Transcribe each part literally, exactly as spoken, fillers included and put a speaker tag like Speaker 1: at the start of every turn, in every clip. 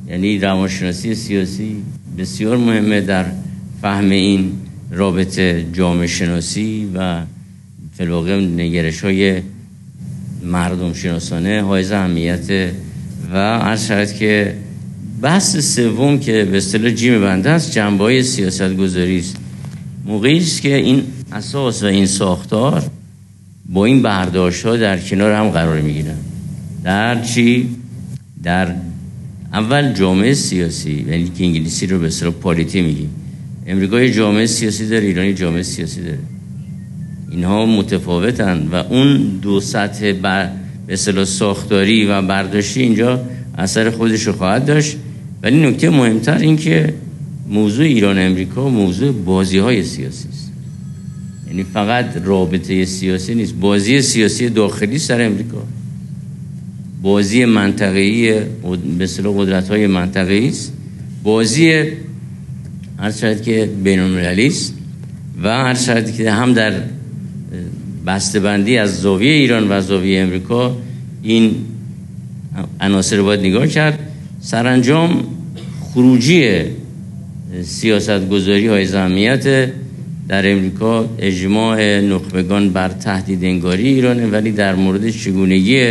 Speaker 1: یعنی روانشناسی سیاسی بسیار مهمه در فهم این رابطه جامعه شناسی و فلواقع نگرش های مردم شناسانه حائز اهمیت و عرض شد که بحث سوم که به اصطلاح جیم بنده است جنبه‌های سیاست‌گذاری است. موقعی است که این اساس و این ساختار با این برداشت‌ها در کنار هم قرار می‌گیرن. در چی؟ در اول جامعه سیاسی، یعنی که انگلیسی رو به اصطلاح پالیتی میگیم. امریکای جامعه سیاسی داره، ایرانی جامعه سیاسی داره. اینها متفاوتن و اون دو سطح بر به اصطلاح ساختاری و برداشتی اینجا اثر خودش رو خواهد داشت. ولی نکته مهمتر این که موضوع ایران امریکا موضوع بازی‌های سیاسی است. یعنی فقط رابطه سیاسی نیست، بازی سیاسی داخلی سر امریکا، بازی منطقه‌ای به اصطلاح قدرت‌های منطقه‌ای است، بازی هر شاید که بین‌المللی است و هر شاید که هم در بسته‌بندی از زاویه ایران و زاویه امریکا این عناصر رو باید نگاه کرد. سرانجام خروجی سیاست‌گذاری های اهمیت در امریکا اجماع نخبگان بر تهدید انگاری ایرانه، ولی در مورد چگونگی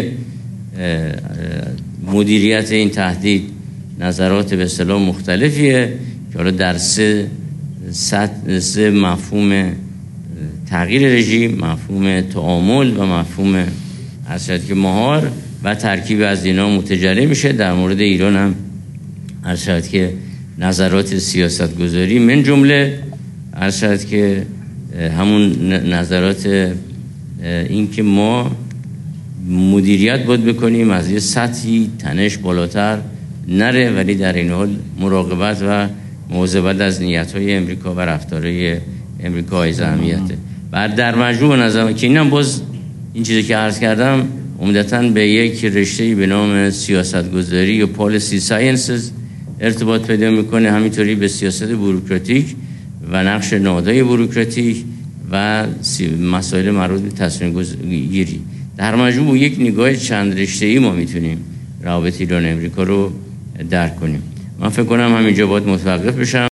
Speaker 1: مدیریت این تهدید نظرات به اصطلاح مختلفیه که حالا در سه سه مفهوم تغییر رژیم، مفهوم تعامل و مفهوم ارشد که مهار و ترکیب از اینا متجلی میشه. در مورد ایران هم ارشد که نظرات سیاست گذاری من جمله ارشد که همون نظرات این که ما مدیریت باید بکنیم از یه سطحی تنش بالاتر نره، ولی در این حال مراقبت و مواظبت از نیت‌های امریکا و رفتارهای امریکا های اهمیته. بعد در مجموع نظر که اینم باز این چیزی که عرض کردم عمدتاً به یک رشته‌ای به نام سیاست‌گذاری یا پالیسی ساینسز ارتباط پیدا میکنه، همینطوری به سیاست بوروکراتیک و نقش نهادهای بوروکراتیک و مسائل مربوط به تصمیم گیری. در مجموع یک نگاه چند رشته‌ای ما میتونیم روابط ایران امریکا رو درک کنیم. من فکر کنم همینجا باید متوقف بشم.